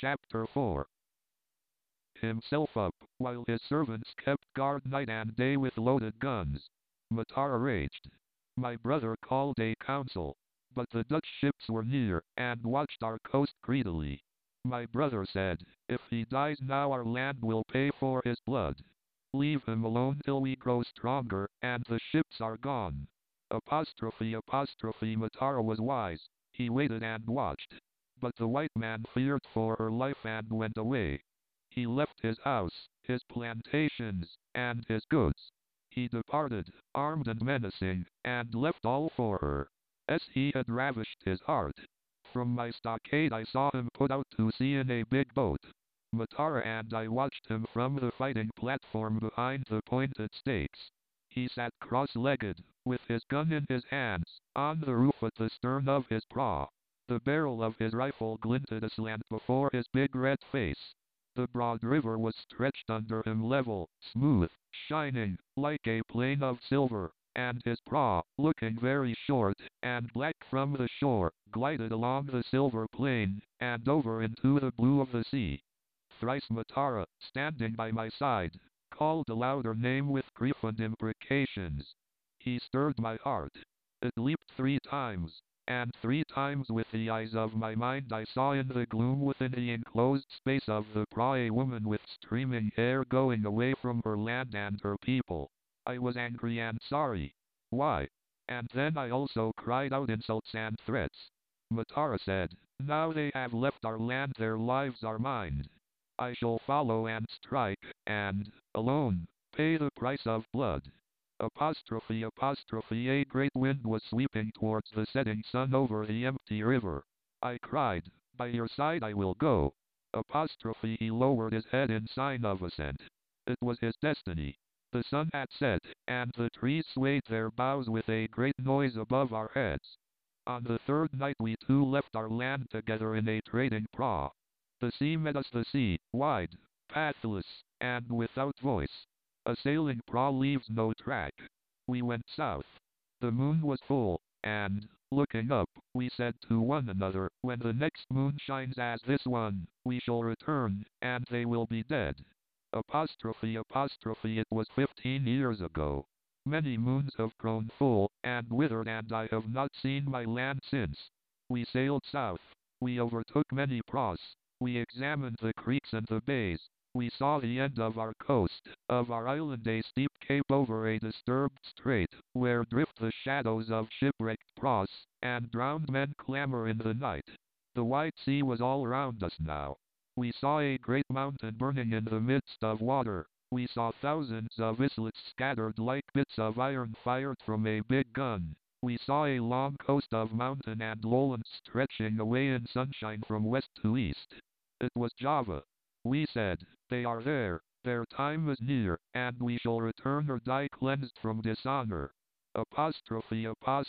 Chapter 4. Himself up, while his servants kept guard night and day with loaded guns. Matara raged. My brother called a council, but the Dutch ships were near, and watched our coast greedily. My brother said, if he dies now our land will pay for his blood. Leave him alone till we grow stronger, and the ships are gone. Apostrophe Matara was wise, he waited and watched. But the white man feared for her life and went away. He left his house, his plantations, and his goods. He departed, armed and menacing, and left all for her. As he had ravished his heart. From my stockade I saw him put out to sea in a big boat. Matara and I watched him from the fighting platform behind the pointed stakes. He sat cross-legged, with his gun in his hands, on the roof at the stern of his prow. The barrel of his rifle glinted aslant before his big red face. The broad river was stretched under him level, smooth, shining, like a plain of silver, and his prow, looking very short and black from the shore, glided along the silver plain, and over into the blue of the sea. Thrice Matara, standing by my side, called aloud her name with grief and imprecations. He stirred my heart. It leaped 3 times, and 3 times with the eyes of my mind I saw in the gloom within the enclosed space of the prow a woman with streaming hair going away from her land and her people. I was angry and sorry. Why? And then I also cried out insults and threats. Matara said, now they have left our land, their lives are mine. I shall follow and strike, and, alone, pay the price of blood. Apostrophe a great wind was sweeping towards the setting sun over the empty river. I cried, by your side I will go. Apostrophe he lowered his head in sign of assent. It was his destiny. The sun had set, and the trees swayed their boughs with a great noise above our heads. On the 3rd night we two left our land together in a trading prow. The sea met us, the sea, wide, pathless, and without voice. A sailing prow leaves no track. We went south. The moon was full, and, looking up, we said to one another, when the next moon shines as this one, we shall return, and they will be dead. Apostrophe it was 15 years ago. Many moons have grown full, and withered, and I have not seen my land since. We sailed south. We overtook many prows. We examined the creeks and the bays. We saw the end of our coast, of our island, a steep cape over a disturbed strait, where drift the shadows of shipwrecked prows, and drowned men clamor in the night. The wide sea was all round us now. We saw a great mountain burning in the midst of water. We saw thousands of islets scattered like bits of iron fired from a big gun. We saw a long coast of mountain and lowland stretching away in sunshine from west to east. It was Java. We said, they are there, their time is near, and we shall return or die cleansed from dishonor. Apostrophe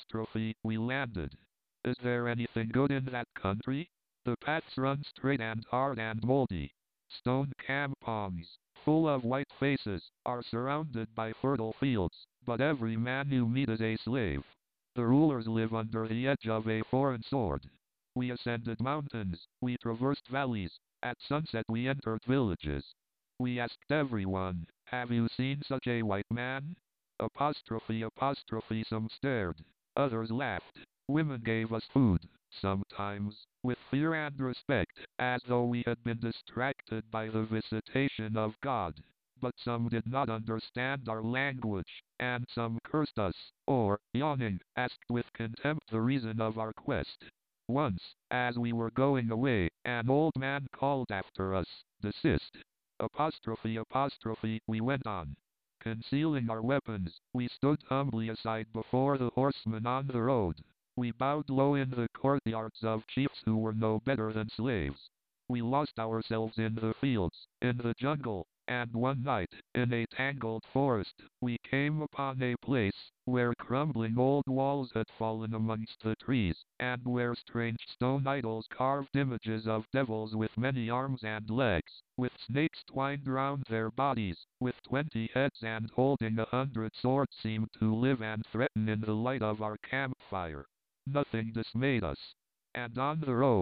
we landed. Is there anything good in that country? The paths run straight and hard and moldy. Stone kampongs, full of white faces, are surrounded by fertile fields, but every man you meet is a slave. The rulers live under the edge of a foreign sword. We ascended mountains, we traversed valleys. At sunset we entered villages. We asked everyone, have you seen such a white man? Apostrophe some stared. Others laughed. Women gave us food, sometimes, with fear and respect, as though we had been distracted by the visitation of God. But some did not understand our language, and some cursed us, or, yawning, asked with contempt the reason of our quest. Once, as we were going away, an old man called after us, desist. Apostrophe we went on. Concealing our weapons, we stood humbly aside before the horsemen on the road. We bowed low in the courtyards of chiefs who were no better than slaves. We lost ourselves in the fields, in the jungle, and one night, in a tangled forest, we came upon a place where crumbling old walls had fallen amongst the trees, and where strange stone idols carved images of devils with many arms and legs, with snakes twined round their bodies, with 20 heads and holding 100 swords, seemed to live and threaten in the light of our campfire. Nothing dismayed us. And on the road,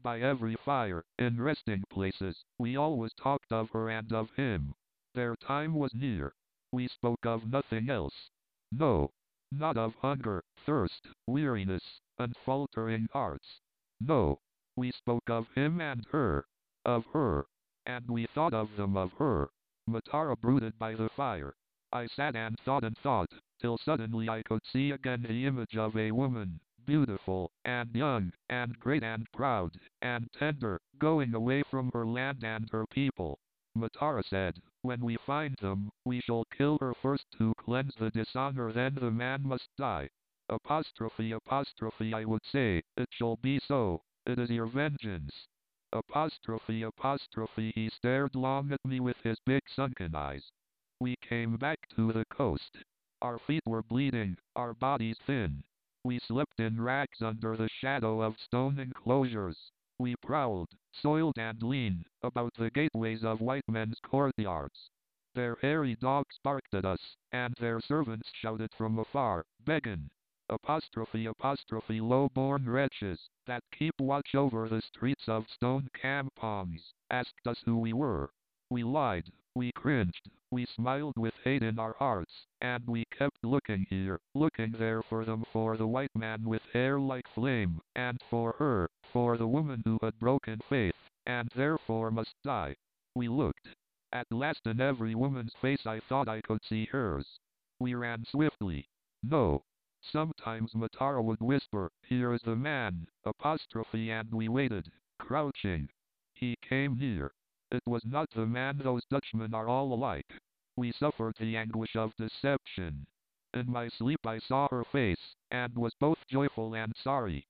By every fire, in resting places, we always talked of her and of him. Their time was near. We spoke of nothing else. No, not of hunger, thirst, weariness, and faltering hearts. No, we spoke of him and her. Of her. And we thought of them of her. Matara brooded by the fire. I sat and thought, till suddenly I could see again the image of a woman, beautiful, and young, and great and proud, and tender, going away from her land and her people. Matara said, when we find them, we shall kill her first to cleanse the dishonor, then the man must die. Apostrophe, I would say, it shall be so, it is your vengeance. Apostrophe, he stared long at me with his big sunken eyes. We came back to the coast. Our feet were bleeding, our bodies thin. We slept in racks under the shadow of stone enclosures. We prowled, soiled and lean, about the gateways of white men's courtyards. Their hairy dogs barked at us, and their servants shouted from afar, begging. Apostrophe, low-born wretches, that keep watch over the streets of stone campongs, asked us who we were. We lied, we cringed, we smiled with hate in our hearts, and we kept looking here, looking there for them, for the white man with hair like flame, and for her, for the woman who had broken faith, and therefore must die. We looked. At last in every woman's face I thought I could see hers. We ran swiftly. No. Sometimes Matara would whisper, here is the man, apostrophe, and we waited, crouching. He came near. It was not the man, those Dutchmen are all alike. We suffered the anguish of deception. In my sleep I saw her face, and was both joyful and sorry.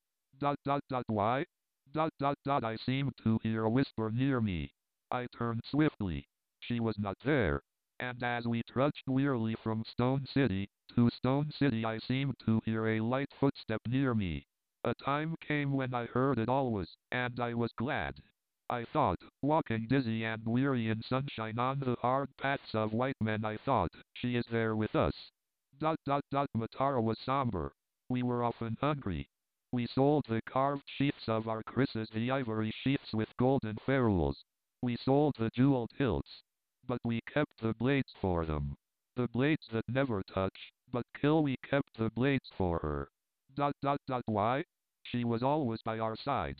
Why? I seemed to hear a whisper near me. I turned swiftly. She was not there. And as we trudged wearily from Stone City to Stone City, I seemed to hear a light footstep near me. A time came when I heard it always, and I was glad. I thought, walking dizzy and weary in sunshine on the hard paths of white men, I thought, she is there with us. Matara was somber. We were often hungry. We sold the carved sheaths of our krisses, the ivory sheaths with golden ferrules. We sold the jeweled hilts. But we kept the blades for them. The blades that never touch, but kill, we kept the blades for her. Why? She was always by our side.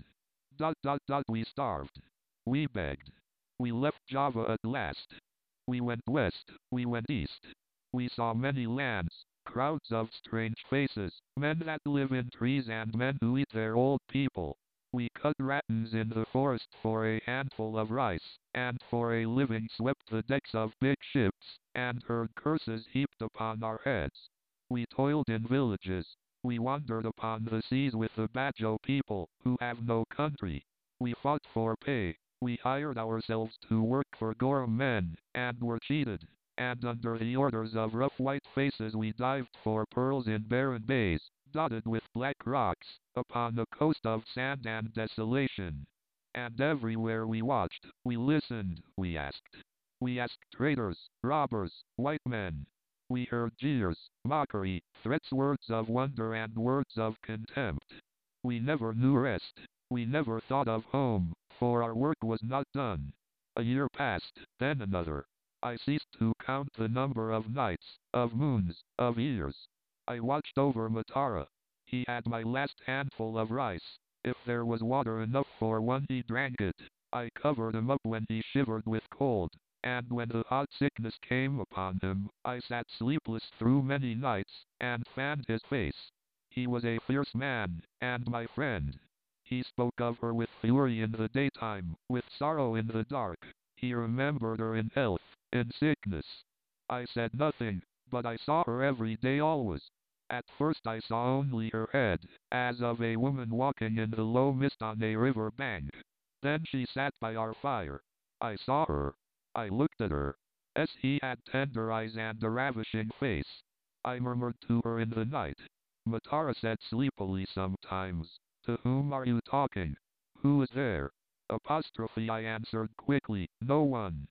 We starved. We begged. We left Java at last. We went west, we went east. We saw many lands, crowds of strange faces, men that live in trees and men who eat their old people. We cut ratans in the forest for a handful of rice, and for a living swept the decks of big ships, and heard curses heaped upon our heads. We toiled in villages. We wandered upon the seas with the Bajo people, who have no country. We fought for pay. We hired ourselves to work for Gorum men, and were cheated. And under the orders of rough white faces we dived for pearls in barren bays, dotted with black rocks, upon a coast of sand and desolation. And everywhere we watched, we listened, we asked. We asked traders, robbers, white men. We heard jeers, mockery, threats, words of wonder and words of contempt. We never knew rest. We never thought of home, for our work was not done. A year passed, then another. I ceased to count the number of nights, of moons, of years. I watched over Matara. He had my last handful of rice. If there was water enough for one, he drank it. I covered him up when he shivered with cold. And when the hot sickness came upon him, I sat sleepless through many nights, and fanned his face. He was a fierce man, and my friend. He spoke of her with fury in the daytime, with sorrow in the dark. He remembered her in health, in sickness. I said nothing, but I saw her every day always. At first I saw only her head, as of a woman walking in the low mist on a river bank. Then she sat by our fire. I saw her. I looked at her. She had tender eyes and a ravishing face. I murmured to her in the night. Matara said sleepily sometimes, to whom are you talking? Who is there? Apostrophe, I answered quickly, no one.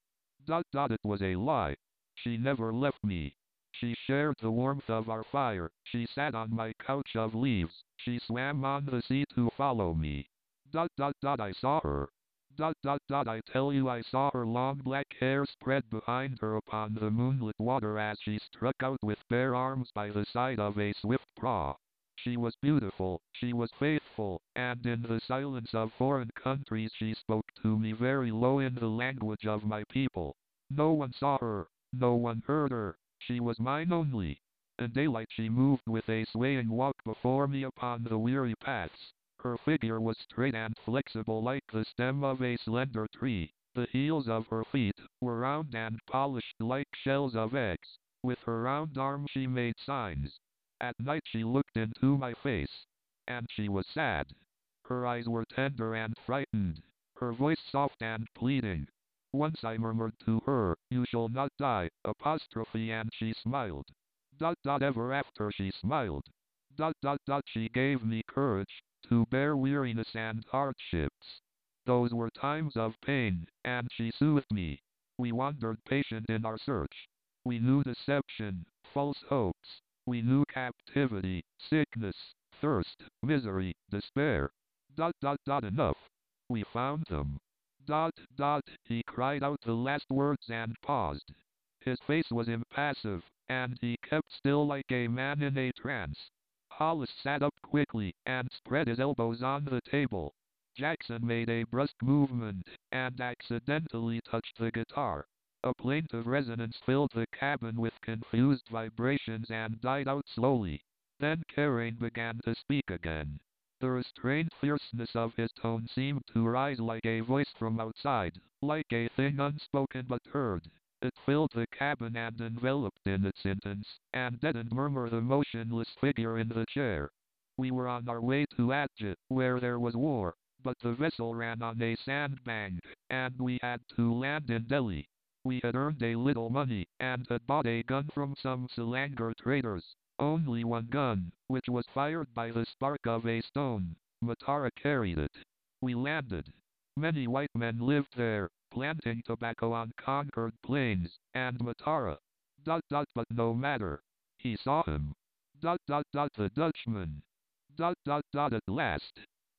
It was a lie. She never left me. She shared the warmth of our fire. She sat on my couch of leaves. She swam on the sea to follow me. I saw her. I tell you I saw her long black hair spread behind her upon the moonlit water as she struck out with bare arms by the side of a swift prow. She was beautiful, she was faithful, and in the silence of foreign countries she spoke to me very low in the language of my people. No one saw her, no one heard her, she was mine only. In daylight she moved with a swaying walk before me upon the weary paths. Her figure was straight and flexible like the stem of a slender tree. The heels of her feet were round and polished like shells of eggs. With her round arm she made signs. At night she looked into my face, and she was sad. Her eyes were tender and frightened, her voice soft and pleading. Once I murmured to her, "You shall not die," apostrophe, and she smiled. Ever after she smiled. She gave me courage to bear weariness and hardships. Those were times of pain, and she soothed me. We wandered patient in our search. We knew deception, false hopes. We knew captivity, sickness, thirst, misery, despair. Enough. We found them. He cried out the last words and paused. His face was impassive, and he kept still like a man in a trance. Hollis sat up quickly and spread his elbows on the table. Jackson made a brusque movement and accidentally touched the guitar. A plaintive resonance filled the cabin with confused vibrations and died out slowly. Then Karain began to speak again. The restrained fierceness of his tone seemed to rise like a voice from outside, like a thing unspoken but heard. It filled the cabin and enveloped in its intense and deadened murmur the motionless figure in the chair. We were on our way to Atjeh, where there was war, but the vessel ran on a sandbank, and we had to land in Delhi. We had earned a little money, and had bought a gun from some Selangor traders. Only one gun, which was fired by the spark of a stone. Matara carried it. We landed. Many white men lived there, planting tobacco on conquered plains, and Matara. But no matter. He saw him. The Dutchman. At last.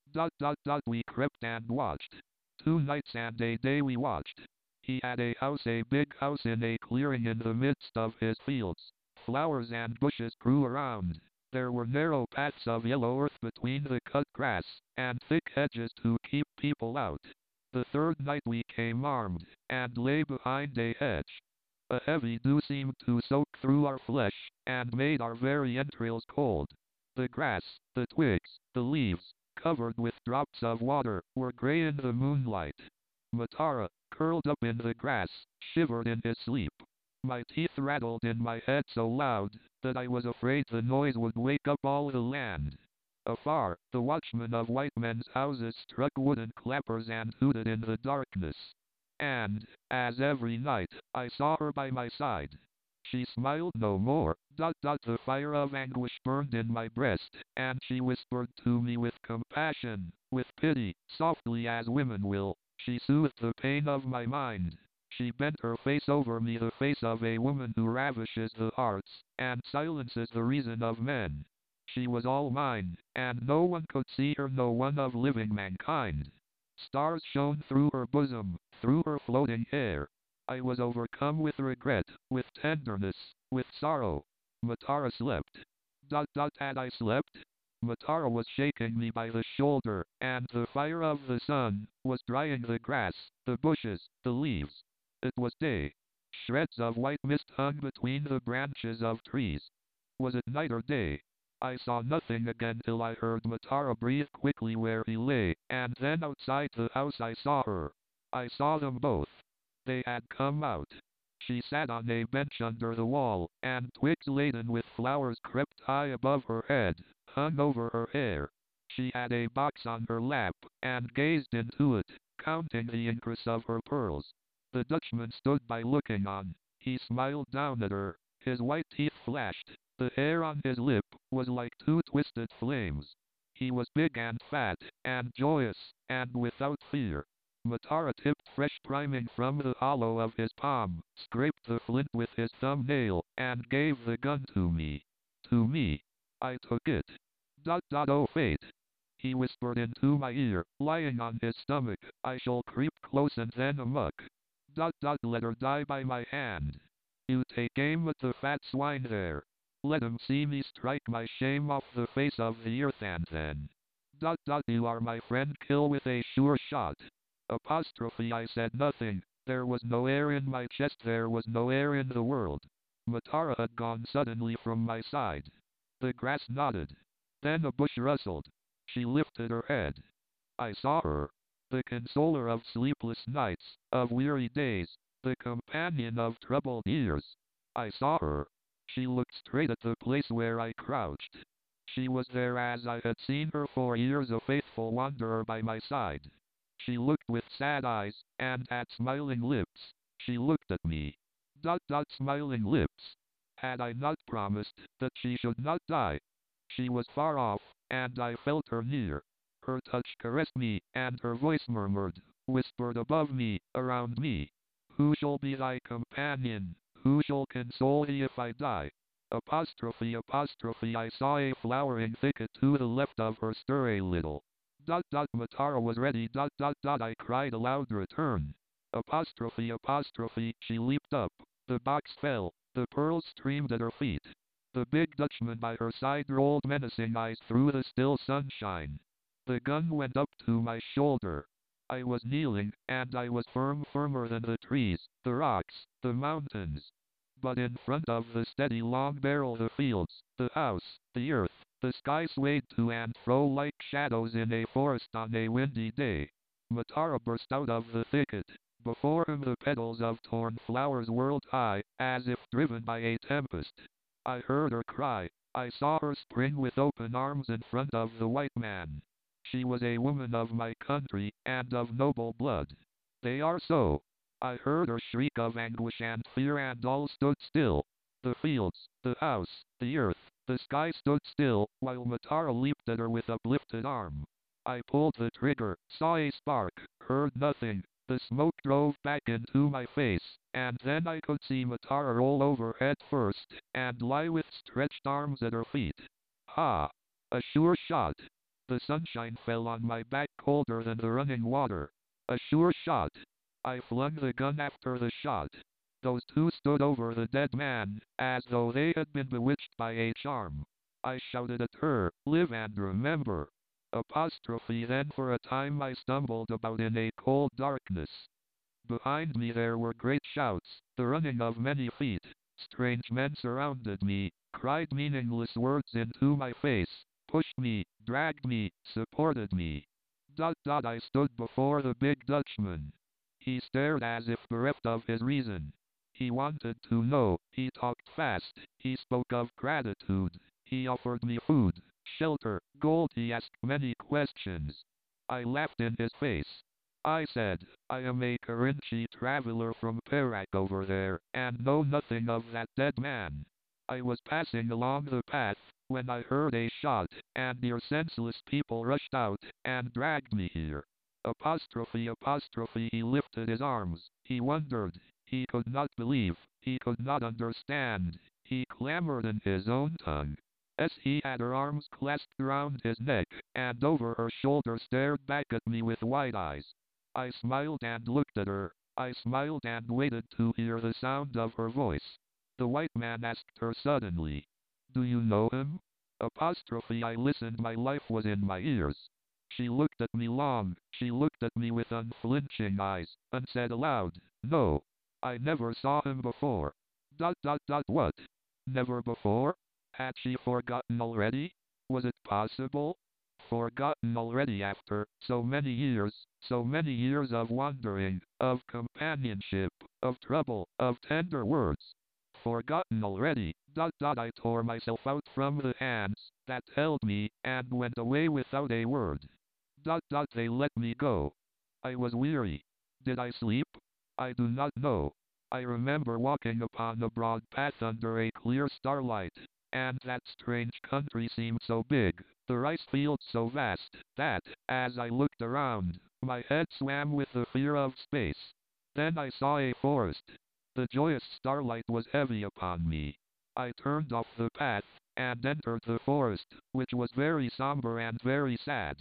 We crept and watched. 2 nights and a day we watched. He had a house, a big house in a clearing in the midst of his fields. Flowers and bushes grew around. There were narrow paths of yellow earth between the cut grass, and thick hedges to keep people out. The third night we came armed, and lay behind a hedge. A heavy dew seemed to soak through our flesh, and made our very entrails cold. The grass, the twigs, the leaves, covered with drops of water, were grey in the moonlight. Matara, curled up in the grass, shivered in his sleep. My teeth rattled in my head so loud that I was afraid the noise would wake up all the land. Afar, the watchmen of white men's houses struck wooden clappers and hooted in the darkness. And, as every night, I saw her by my side. She smiled no more. The fire of anguish burned in my breast, and she whispered to me with compassion, with pity, softly as women will. She soothed the pain of my mind. She bent her face over me, the face of a woman who ravishes the hearts, and silences the reason of men. She was all mine, and no one could see her, no one of living mankind. Stars shone through her bosom, through her floating hair. I was overcome with regret, with tenderness, with sorrow. Matara slept. Had I slept? Matara was shaking me by the shoulder, and the fire of the sun was drying the grass, the bushes, the leaves. It was day. Shreds of white mist hung between the branches of trees. Was it night or day? I saw nothing again till I heard Matara breathe quickly where he lay, and then outside the house I saw her. I saw them both. They had come out. She sat on a bench under the wall, and twigs laden with flowers crept high above her head, hung over her hair. She had a box on her lap, and gazed into it, counting the increase of her pearls. The Dutchman stood by looking on. He smiled down at her. His white teeth flashed. The hair on his lip was like two twisted flames. He was big and fat, and joyous, and without fear. Matara tipped fresh priming from the hollow of his palm, scraped the flint with his thumbnail, and gave the gun to me. To me. I took it. Oh fate. He whispered into my ear, lying on his stomach. I shall creep close and then amok. Let her die by my hand. You take aim at the fat swine there. Let him see me strike my shame off the face of the earth and then. You are my friend, kill with a sure shot. Apostrophe, I said nothing. There was no air in my chest, there was no air in the world. Matara had gone suddenly from my side. The grass nodded. Then a bush rustled. She lifted her head. I saw her. The consoler of sleepless nights, of weary days, the companion of troubled years. I saw her. She looked straight at the place where I crouched. She was there as I had seen her for years, a faithful wanderer by my side. She looked with sad eyes, and had smiling lips. She looked at me. Smiling lips. Had I not promised that she should not die? She was far off, and I felt her near. Her touch caressed me, and her voice murmured, whispered above me, around me. Who shall be thy companion? Who shall console thee if I die? Apostrophe, I saw a flowering thicket to the left of her, stir a little. Matara was ready. I cried aloud, return. Apostrophe, she leaped up. The box fell. The pearls streamed at her feet. The big Dutchman by her side rolled menacing eyes through the still sunshine. The gun went up to my shoulder. I was kneeling, and I was firmer than the trees, the rocks, the mountains. But in front of the steady long barrel, the fields, the house, the earth, the sky swayed to and fro like shadows in a forest on a windy day. Matara burst out of the thicket. Before him the petals of torn flowers whirled high, as if driven by a tempest. I heard her cry. I saw her spring with open arms in front of the white man. She was a woman of my country, and of noble blood. They are so. I heard her shriek of anguish and fear, and all stood still. The fields, the house, the earth, the sky stood still, while Matara leaped at her with uplifted arm. I pulled the trigger, saw a spark, heard nothing. The smoke drove back into my face, and then I could see Matara roll over head first, and lie with stretched arms at her feet. Ha! A sure shot. The sunshine fell on my back colder than the running water. A sure shot. I flung the gun after the shot. Those two stood over the dead man, as though they had been bewitched by a charm. I shouted at her, live and remember. Apostrophe, then for a time I stumbled about in a cold darkness. Behind me there were great shouts, the running of many feet. Strange men surrounded me, cried meaningless words into my face, pushed me, dragged me, supported me. I stood before the big Dutchman. He stared as if bereft of his reason. He wanted to know, he talked fast, he spoke of gratitude, he offered me food, shelter, gold, he asked many questions. I laughed in his face. I said, I am a Kerinchi traveler from Perak over there, and know nothing of that dead man. I was passing along the path, when I heard a shot, and your senseless people rushed out, and dragged me here. Apostrophe, he lifted his arms, he wondered, he could not believe, he could not understand, he clamored in his own tongue. As he had her arms clasped round his neck, and over her shoulder stared back at me with wide eyes. I smiled and looked at her. I smiled and waited to hear the sound of her voice. The white man asked her suddenly, do you know him? Apostrophe, I listened, my life was in my ears. She looked at me long, she looked at me with unflinching eyes, and said aloud, no, I never saw him before. What? Never before? Had she forgotten already? Was it possible? Forgotten already after so many years of wandering, of companionship, of trouble, of tender words. Forgotten already. I tore myself out from the hands that held me, and went away without a word. They let me go. I was weary. Did I sleep? I do not know. I remember walking upon a broad path under a clear starlight, and that strange country seemed so big, the rice fields so vast, that, as I looked around, my head swam with the fear of space. Then I saw a forest. The joyous starlight was heavy upon me. I turned off the path, and entered the forest, which was very somber and very sad.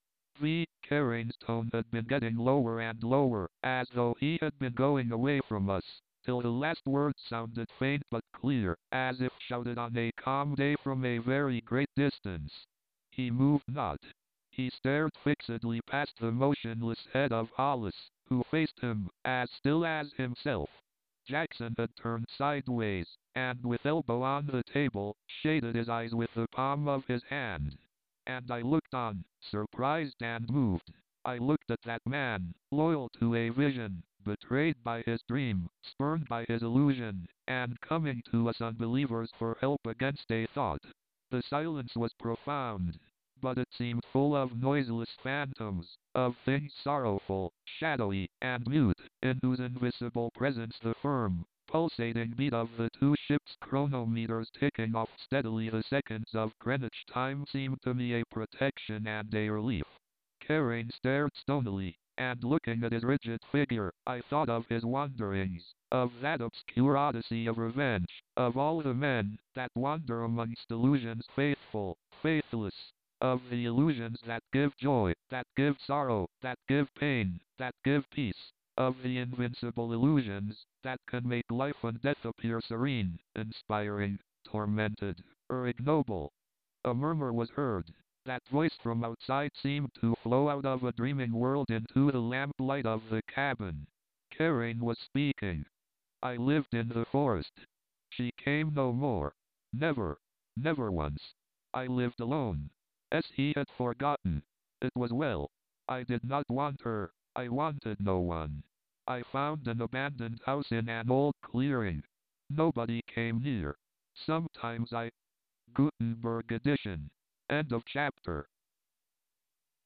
Karen's tone had been getting lower and lower, as though he had been going away from us, till the last word sounded faint but clear, as if shouted on a calm day from a very great distance. He moved not. He stared fixedly past the motionless head of Hollis, who faced him, as still as himself. Jackson had turned sideways, and with elbow on the table, shaded his eyes with the palm of his hand. And I looked on, surprised and moved. I looked at that man, loyal to a vision, betrayed by his dream, spurned by his illusion, and coming to us unbelievers for help against a thought. The silence was profound, but it seemed full of noiseless phantoms, of things sorrowful, shadowy, and mute, in whose invisible presence the firm, pulsating beat of the two ships' chronometers ticking off steadily the seconds of Greenwich time seemed to me a protection and a relief. Karen stared stonily, and looking at his rigid figure, I thought of his wanderings, of that obscure odyssey of revenge, of all the men that wander amongst illusions faithful, faithless, of the illusions that give joy, that give sorrow, that give pain, that give peace, of the invincible illusions that can make life and death appear serene, inspiring, tormented, or ignoble. A murmur was heard. That voice from outside seemed to flow out of a dreaming world into the lamplight of the cabin. Karen was speaking. I lived in the forest. She came no more. Never. Never once. I lived alone. As he had forgotten. It was well. I did not want her. I wanted no one. I found an abandoned house in an old clearing. Nobody came near. Sometimes I... Gutenberg edition. End of chapter.